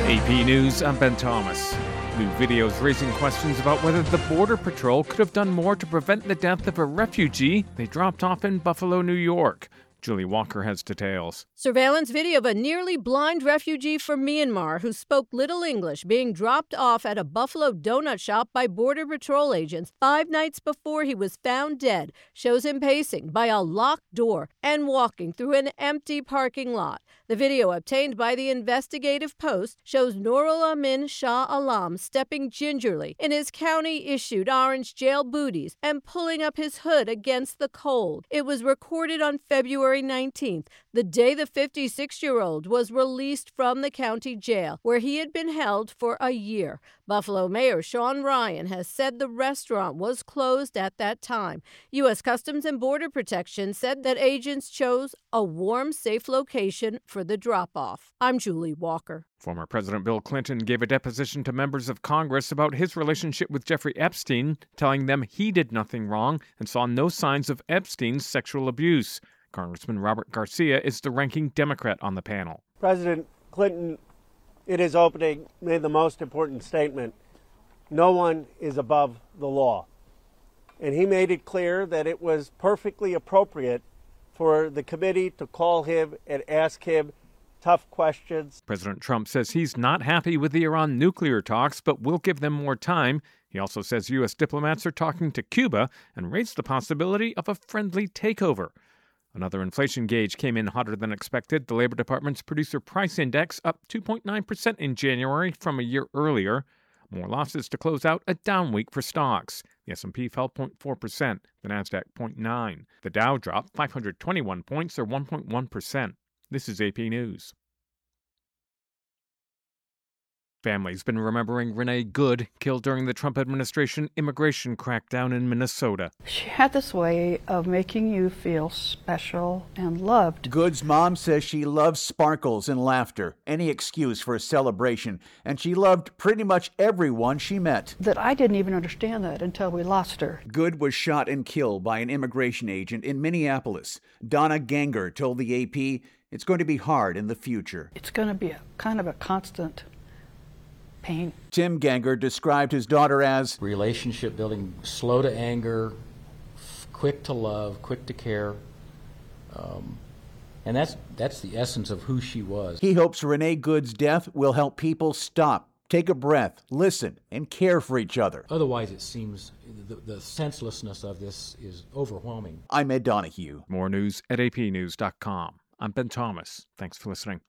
AP News, I'm Ben Thomas. New videos raising questions about whether the Border Patrol could have done more to prevent the death of a refugee they dropped off in Buffalo, New York. Julie Walker has details. Surveillance video of a nearly blind refugee from Myanmar who spoke little English being dropped off at a Buffalo donut shop by Border Patrol agents 5 nights before he was found dead shows him pacing by a locked door and walking through an empty parking lot. The video obtained by the Investigative Post shows Nurul Amin Shah Alam stepping gingerly in his county-issued orange jail booties and pulling up his hood against the cold. It was recorded on February 19th, the day the 56-year-old was released from the county jail, where he had been held for a year. Buffalo Mayor Sean Ryan has said the restaurant was closed at that time. U.S. Customs and Border Protection said that agents chose a warm, safe location for the drop-off. I'm Julie Walker. Former President Bill Clinton gave a deposition to members of Congress about his relationship with Jeffrey Epstein, telling them he did nothing wrong and saw no signs of Epstein's sexual abuse. Congressman Robert Garcia is the ranking Democrat on the panel. President Clinton, in his opening, made the most important statement: no one is above the law. And he made it clear that it was perfectly appropriate for the committee to call him and ask him tough questions. President Trump says he's not happy with the Iran nuclear talks, but will give them more time. He also says U.S. diplomats are talking to Cuba and raised the possibility of a friendly takeover. Another inflation gauge came in hotter than expected. The Labor Department's Producer Price Index up 2.9% in January from a year earlier. More losses to close out a down week for stocks. The S&P fell 0.4%, the Nasdaq 0.9%. The Dow dropped 521 points or 1.1%. This is AP News. Family's been remembering Renee Good, killed during the Trump administration immigration crackdown in Minnesota. She had this way of making you feel special and loved. Good's mom says she loves sparkles and laughter, any excuse for a celebration, and she loved pretty much everyone she met. That I didn't even understand that until we lost her. Good was shot and killed by an immigration agent in Minneapolis. Donna Ganger told the AP it's going to be hard in the future. It's going to be a kind of a constant pain. Tim Ganger described his daughter as relationship building, slow to anger, quick to love, quick to care. And that's the essence of who she was. He hopes Renee Good's death will help people stop, take a breath, listen, and care for each other. Otherwise, it seems the senselessness of this is overwhelming. I'm Ed Donahue. More news at apnews.com. I'm Ben Thomas. Thanks for listening.